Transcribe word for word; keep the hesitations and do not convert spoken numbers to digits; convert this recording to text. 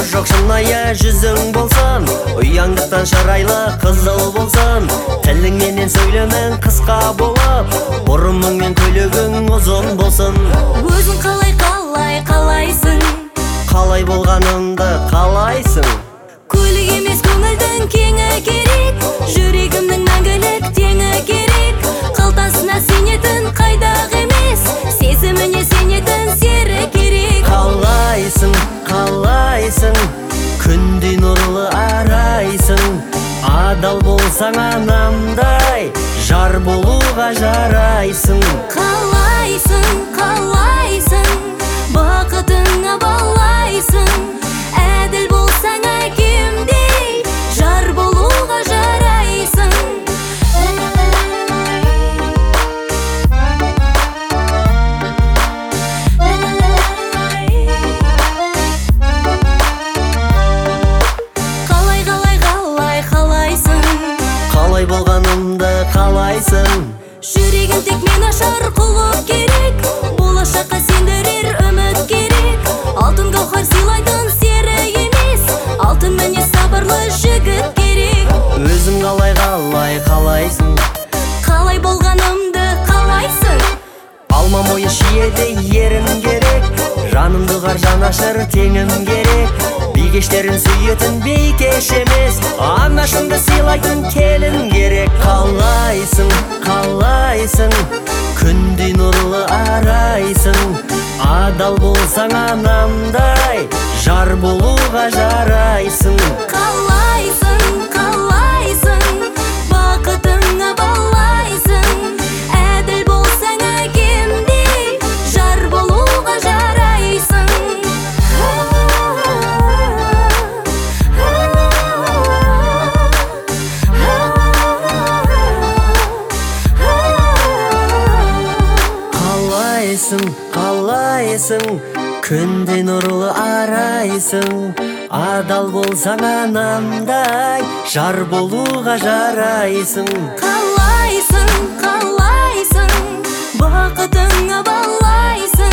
жоқ шынайы жүзің болсын, ұяңдықтан шырайлы қызыл болсын. Тіліңменен сөйлемең қысқа болып, бұрымың мен көйлегің ұзын болсын. Өзің қалай қалай қалайсың, Қалай болғанымды қалайсың? көлік емес көңілдің кеңі керек, жүрегімнің мәңгілік теңі керек. Қалтасына сенетін қайдағы емес, сезіміне сенетін сері керек. Қалайсың, қалайсың, күндей нұрлы арайсың. Адал болсаң анамдай, жар болуға жарайсың. Қалайсың, қалайсың, бақытыңа балайсың. Әділ болсаң әкемдей, жар болуға жарайсың. Қалай қалай қалай қалайсың, Қалай болғанымды қалайсың? жүрегім тек мен ашар құлық керек, болашаққа сендірер үміт керек. Алтын гауһар сыйлайтын сері емес, алтын мінез сабырлы жігіт керек. Өзің қалай қалай қалайсың? Қалай болғанымды қалайсың, Алма мойын шиеді ерім керек, жанымды қар жанашыр теңім керек. Бейкештерін сүйетін бейкеш емес, анашымды сыйлайтын келін керек. Қалайсың, қалайсың, күндей нұрлы арайсың. Адал болсаң анамдай, жар болуға жарайсың. қалайсың, қалайсың, бақытыңа балайсың. Әділ болсаң әкемдей, жар болуға жарайсың. Қалайсың, қалайсың, күндей нұрлы арайсың. Адал болсаң анамдай, жар болуға жарайсың. Қалайсың, қалайсың, бақытыңа балайсың.